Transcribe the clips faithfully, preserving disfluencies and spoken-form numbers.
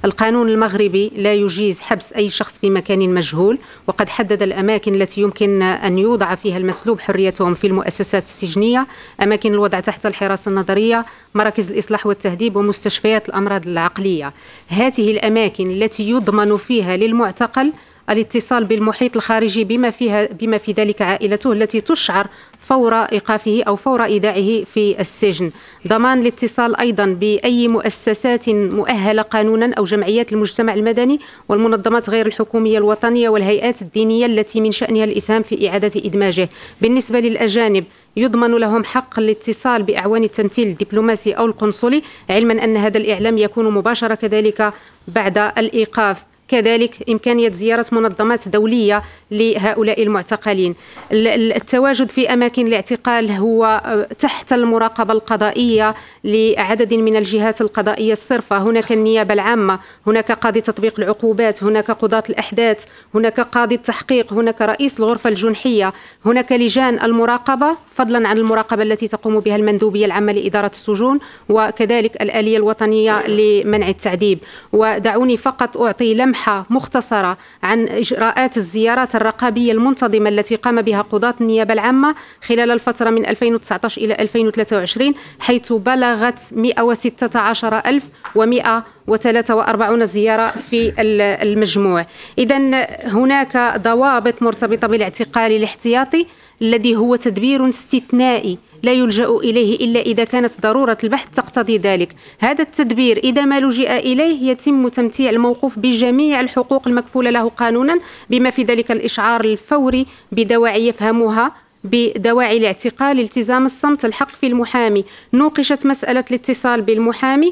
القانون المغربي لا يجيز حبس أي شخص في مكان مجهول، وقد حدد الأماكن التي يمكن أن يوضع فيها المسلوب حريتهم في المؤسسات السجنية: أماكن الوضع تحت الحراسة النظرية، مراكز الإصلاح والتهذيب، ومستشفيات الأمراض العقلية. هذه الأماكن التي يضمن فيها للمعتقل الاتصال بالمحيط الخارجي بما فيها بما في ذلك عائلته التي تشعر فور إيقافه أو فور إيداعه في السجن. ضمان الاتصال أيضا بأي مؤسسات مؤهلة قانونا أو جمعيات المجتمع المدني والمنظمات غير الحكومية الوطنية والهيئات الدينية التي من شأنها الإسهام في إعادة إدماجه. بالنسبة للأجانب يضمن لهم حق الاتصال بأعوان التمثيل الدبلوماسي أو القنصلي، علما أن هذا الإعلام يكون مباشرة كذلك بعد الإيقاف. كذلك إمكانية زيارة منظمات دولية لهؤلاء المعتقلين. التواجد في أماكن الاعتقال هو تحت المراقبة القضائية لعدد من الجهات القضائية الصرفة. هناك النيابة العامة، هناك قاضي تطبيق العقوبات، هناك قضاة الأحداث، هناك قاضي التحقيق، هناك رئيس الغرفة الجنحية، هناك لجان المراقبة فضلا عن المراقبة التي تقوم بها المندوبية العامة لإدارة السجون، وكذلك الآلية الوطنية لمنع التعذيب. ودعوني فقط أعطي لمحة مختصرة عن إجراءات الزيارات الرقابية المنتظمة التي قام بها قضاة النيابة العامة خلال الفترة من ألفين وتسعة عشر إلى ألفين وثلاثة وعشرين، حيث بلغت مئة وستة عشر ألف ومئة وثلاثة وأربعين زيارة في المجموع. إذن هناك ضوابط مرتبطة بالاعتقال الاحتياطي الذي هو تدبير استثنائي لا يلجأ إليه إلا إذا كانت ضرورة البحث تقتضي ذلك. هذا التدبير إذا ما لجئ إليه يتم تمتيع الموقوف بجميع الحقوق المكفولة له قانونا، بما في ذلك الإشعار الفوري بدواعي يفهمها بدواعي الاعتقال، التزام الصمت، الحق في المحامي. نوقشت مسألة الاتصال بالمحامي.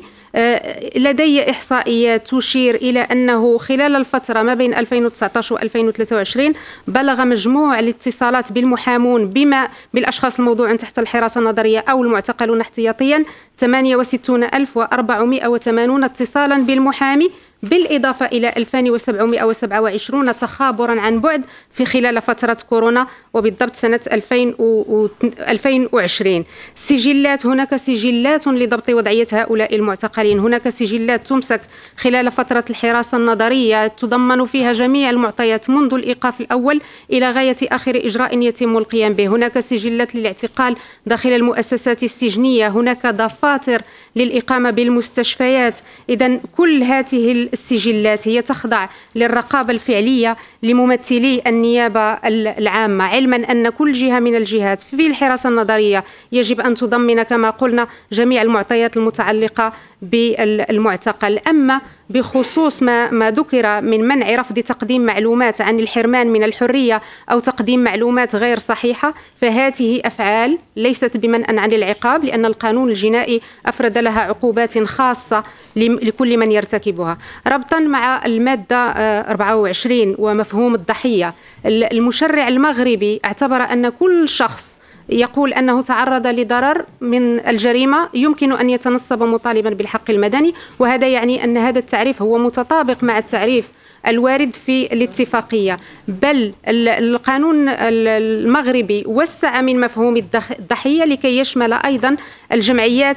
لدي إحصائيات تشير إلى أنه خلال الفترة ما بين ألفين وتسعة عشر وألفين وثلاثة وعشرين بلغ مجموع الاتصالات بالمحامون بما بالأشخاص الموضوعون تحت الحراسة النظرية أو المعتقلون احتياطيا ثمانية وستين ألف وأربعمئة وثمانين اتصالا بالمحامي، بالإضافة إلى ألفين وسبعمئة وسبعة وعشرين تخابرا عن بعد في خلال فترة كورونا، وبالضبط سنة ألفين وعشرين. سجلات، هناك سجلات لضبط وضعية هؤلاء المعتقلين. هناك سجلات تمسك خلال فترة الحراسة النظرية تضمن فيها جميع المعطيات منذ الإيقاف الأول إلى غاية آخر إجراء يتم القيام به. هناك سجلات للاعتقال داخل المؤسسات السجنية، هناك دفاتر للإقامة بالمستشفيات. إذن كل هذه السجلات هي تخضع للرقابة الفعلية لممثلي النيابة العامة، علما أن كل جهة من الجهات في الحراسة النظرية يجب أن تضمن كما قلنا جميع المعطيات المتعلقة بالمعتقل. أما بخصوص ما, ما ذكر من منع رفض تقديم معلومات عن الحرمان من الحرية أو تقديم معلومات غير صحيحة، فهذه أفعال ليست بمنأ عن العقاب، لأن القانون الجنائي أفرد لها عقوبات خاصة لكل من يرتكبها. ربطا مع المادة أربعة وعشرين ومفهوم الضحية، المشرع المغربي اعتبر أن كل شخص يقول أنه تعرض لضرر من الجريمة يمكن أن يتنصب مطالبا بالحق المدني، وهذا يعني أن هذا التعريف هو متطابق مع التعريف الوارد في الاتفاقية. بل القانون المغربي وسع من مفهوم الضحية لكي يشمل أيضا الجمعيات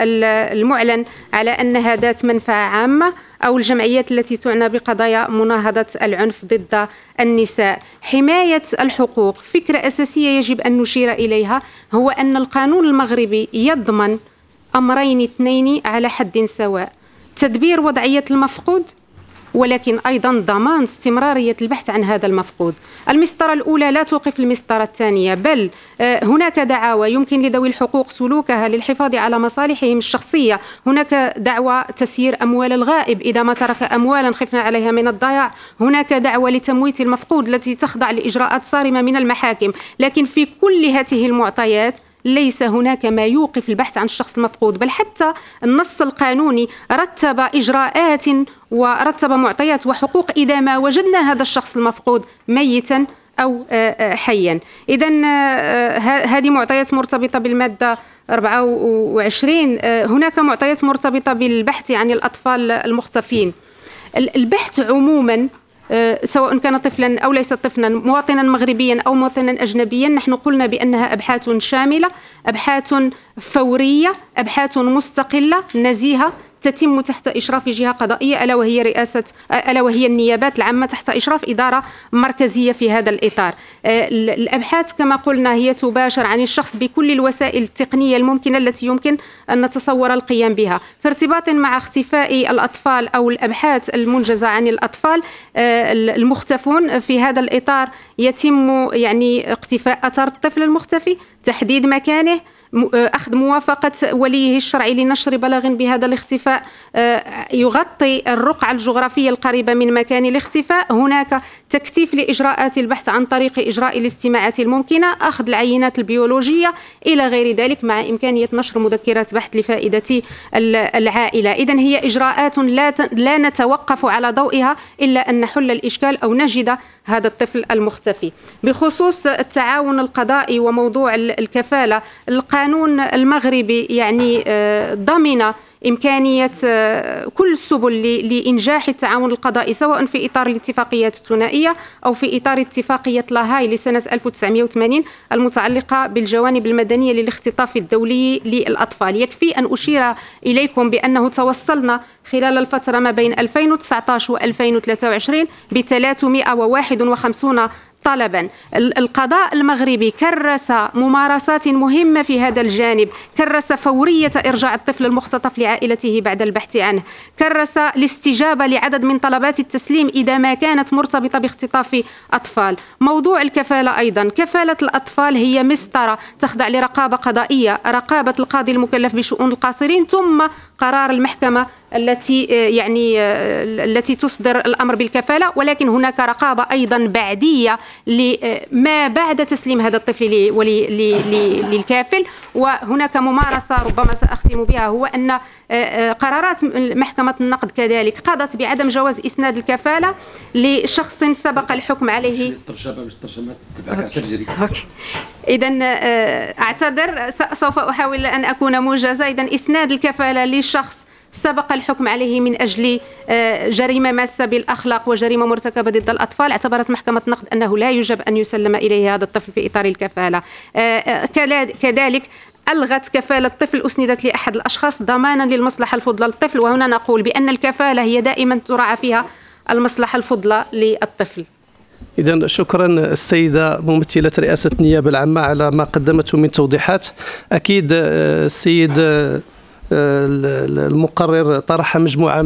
المعلن على أنها ذات منفعة عامة أو الجمعيات التي تعنى بقضايا مناهضة العنف ضد النساء. حماية الحقوق فكرة أساسية يجب أن نشير إليها، هو أن القانون المغربي يضمن أمرين اثنين على حد سواء: تدبير وضعية المفقود، ولكن أيضا ضمان استمرارية البحث عن هذا المفقود. المسطرة الأولى لا توقف المسطرة الثانية، بل هناك دعاوى يمكن لذوي الحقوق سلوكها للحفاظ على مصالحهم الشخصية. هناك دعوى تسيير أموال الغائب إذا ما ترك أموالا خفنا عليها من الضياع. هناك دعوى لتمويت المفقود التي تخضع لإجراءات صارمة من المحاكم. لكن في كل هذه المعطيات ليس هناك ما يوقف البحث عن الشخص المفقود، بل حتى النص القانوني رتب إجراءات ورتب معطيات وحقوق إذا ما وجدنا هذا الشخص المفقود ميتا أو حيا. إذن هذه معطيات مرتبطة بالمادة أربعة وعشرين. هناك معطيات مرتبطة بالبحث عن الأطفال المختفين. البحث عموما سواء كان طفلا أو ليس طفلا، مواطنا مغربيا أو مواطنا أجنبيا، نحن قلنا بأنها أبحاث شاملة، أبحاث فورية، أبحاث مستقلة نزيهة تتم تحت إشراف جهة قضائية ألا وهي رئاسة ألا وهي النيابات العامة تحت إشراف إدارة مركزية في هذا الإطار. الأبحاث كما قلنا هي تباشر عن الشخص بكل الوسائل التقنية الممكنة التي يمكن أن نتصور القيام بها. في ارتباط مع اختفاء الأطفال أو الأبحاث المنجزة عن الأطفال المختفون، في هذا الإطار يتم يعني اقتفاء أثر الطفل المختفي، تحديد مكانه، أخذ موافقة وليه الشرعي لنشر بلاغ بهذا الاختفاء، يغطي الرقعة الجغرافية القريبة من مكان الاختفاء، هناك تكثيف لإجراءات البحث عن طريق إجراء الاستماعات الممكنة، أخذ العينات البيولوجية إلى غير ذلك، مع إمكانية نشر مذكرات بحث لفائدة العائلة. إذن هي إجراءات لا لا نتوقف على ضوئها إلا أن نحل الإشكال أو نجد هذا الطفل المختفي. بخصوص التعاون القضائي وموضوع الكفالة، القانون المغربي يعني ضمن إمكانية كل السبل لإنجاح التعاون القضائي، سواء في إطار الاتفاقيات الثنائية أو في إطار اتفاقية لاهاي لسنة ألف وتسعمائة وثمانين المتعلقة بالجوانب المدنية للاختطاف الدولي للأطفال. يكفي أن أشير إليكم بأنه توصلنا خلال الفترة ما بين ألفين وتسعة عشر وألفين وثلاثة وعشرين ب ثلاثمائة وواحد وخمسين طلبا. القضاء المغربي كرس ممارسات مهمة في هذا الجانب، كرس فورية إرجاع الطفل المختطف لعائلته بعد البحث عنه، كرس الاستجابة لعدد من طلبات التسليم إذا ما كانت مرتبطة باختطاف أطفال. موضوع الكفالة أيضا، كفالة الأطفال هي مسطرة تخضع لرقابة قضائية، رقابة القاضي المكلف بشؤون القاصرين، ثم قرار المحكمة التي يعني التي تصدر الأمر بالكفالة، ولكن هناك رقابة أيضا بعدية لما بعد تسليم هذا الطفل للكافل. وهناك ممارسة ربما سأختم بها، هو أن قرارات محكمة النقد كذلك قضت بعدم جواز إسناد الكفالة لشخص سبق الحكم عليه. إذن أعتذر، سوف أحاول أن أكون موجزة. إذن إسناد الكفالة للشخص سبق الحكم عليه من أجل جريمة ماسة بالأخلاق وجريمة مرتكبة ضد الأطفال، اعتبرت محكمة النقد أنه لا يجب أن يسلم إليه هذا الطفل في إطار الكفالة. كذلك ألغت كفالة الطفل أسندت لأحد الأشخاص ضمانا للمصلحة الفضلى للطفل، وهنا نقول بأن الكفالة هي دائما تراعى فيها المصلحة الفضلى للطفل. إذن شكرا السيدة ممثلة رئاسة النيابة العامة على ما قدمته من توضيحات. أكيد السيد المقرر طرح مجموعة